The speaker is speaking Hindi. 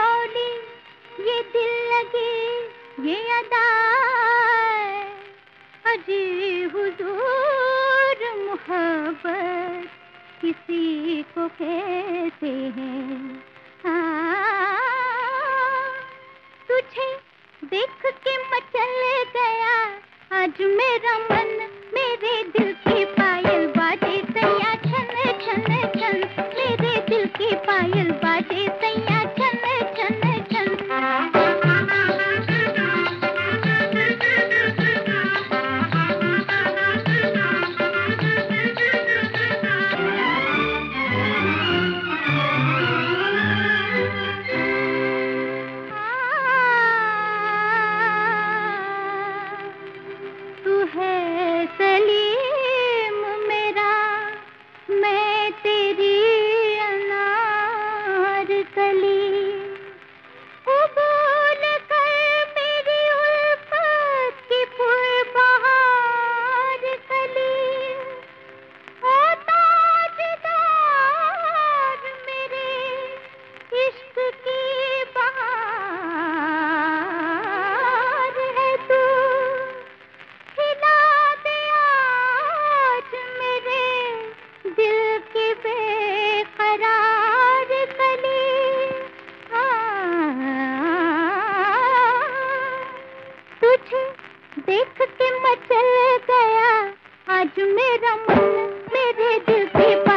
ठिठौली, ये दिल लगी ये अदा, अजी हुजूर मोहब्बत किसी को कहते हैं। हाँ, तुझे देख के मचल गया आज मेरा मन, मेरे दिल की पायल बाजे सैया छन छन छन, मेरे दिल की पायल बाजे सैया छन छन छन। तू है सलीम मेरा, मैं तेरी अनार कली, कबूल कर मेरी उल्फत की फूलबहार कली। ओ ताजदार मेरे इश्क की बहार है तू, खिला दे आज मेरे दिल की बेकरार कली। तुझे देख के मचल गया आज मेरा मन, मेरे दिल की